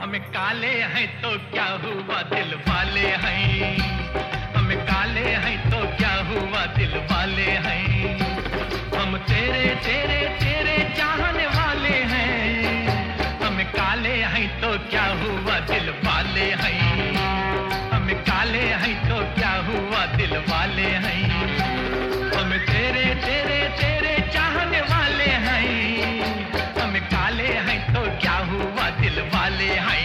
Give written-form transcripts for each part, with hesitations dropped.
हम काले हैं तो क्या हुआ दिल वाले हैं, हम काले हैं तो क्या हुआ दिल वाले हैं, हम तेरे तेरे तेरे चाहने वाले हैं, हम काले हैं तो क्या हुआ दिल वाले हैं, हम काले हैं तो क्या हुआ दिल वाले हैं, हम तेरे तेरे तेरे चाहने वाले हैं, हम काले हैं तो क्या हुआ दिल वाले हैं।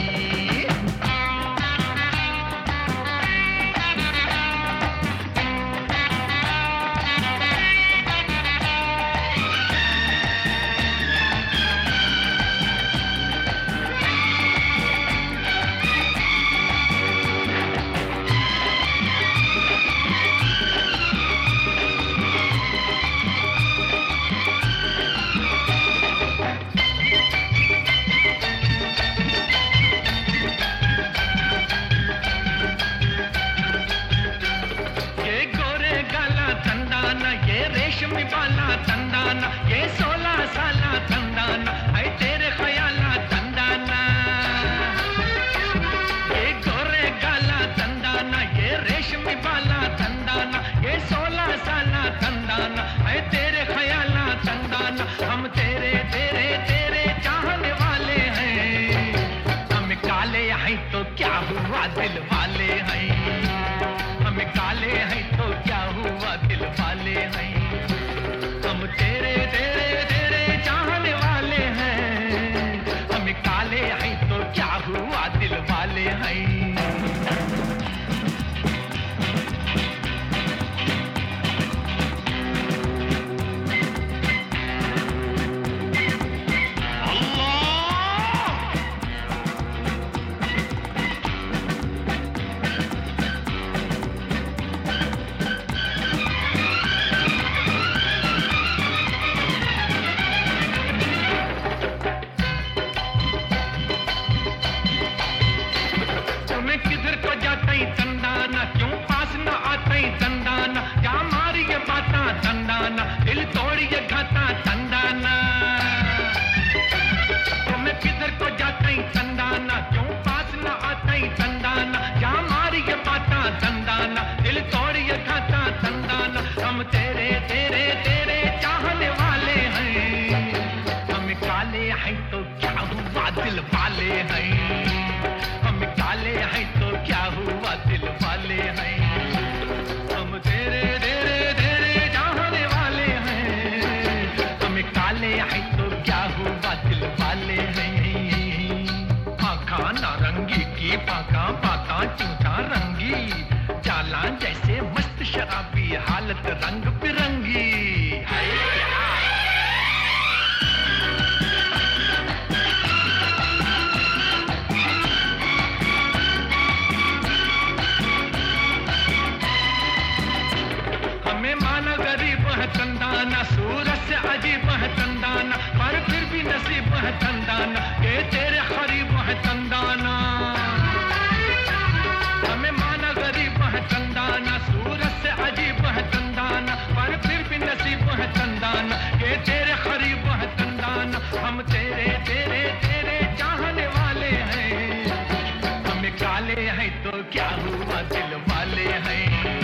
रेशमी बाला तंदाना, ये 16 साला तंदाना, है तेरे ख्याला तंदाना, ये गोरे गाला तंदाना, ये रेशमी बाला तंदाना, ये 16 साला तंदाना, है तेरे ख्याला तंदाना, हम तेरे तेरे तेरे चाहने वाले हैं, हम काले हैं तो क्या हुआ दिल वाले हैं, हम काले हैं तो क्या हुआ दिल वाले हैं, हम तेरे तेरे तेरे चाहने वाले हैं, हम काले हैं तो क्या हुआ दिल वाले हैं। तंदाना क्यों पास न आते तंदाना, क्या मारी ये बाता तंदाना, दिल तोड़ी ये घाता तंदाना, तुम्हें किधर को जाते तंदाना, क्यों पास न आते तंदाना, क्या मारी ये बाता तंदाना, दिल तोड़ी ये घाता तंदाना, हम तेरे तेरे तेरे चाहने वाले हैं, हम काले हैं तो क्या हुआ दिल वाले हैं, हम काले हैं तो क्या हुआ दिल वाले हैं, हम तेरे तेरे तेरे चाहने वाले हैं, हम काले हैं तो क्या हुआ दिल वाले हैं। आँखा नारंगी की पाका पाका चूठा रंगी, चाला जैसे मस्त शराबी हालत रंग बिरंगी, तंदाना सूरत से अजीब है तंदाना, पर फिर भी नसीब है तंदाना, ये तेरे करीब है तंदाना, हमें माना गरीब है तंदाना, सूरत से अजीब है तंदाना, पर फिर भी नसीब है तंदाना, ये तेरे करीब है तंदाना, हम तेरे तेरे तेरे चाहने वाले हैं, हम काले हैं तो क्या हुआ दिल वाले हैं।